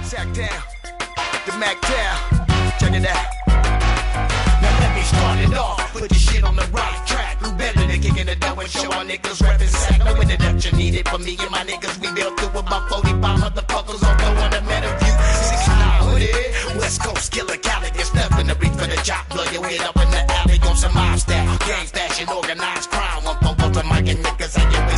Sack down, the Mac down. Check it out. Now let me start it off. Put this shit on the right track. Who better than kicking the dough and show our niggas reppin' sack? No introduction needed for me and my niggas. We built through about 45 motherfuckers on the one that met a view. 69 hooded, West Coast killer Cali. There's nothing to reach for the chop. Blow your head up in the alley on some mob style. Gang stashing, organized crime. One phone call to Mike and niggas. How you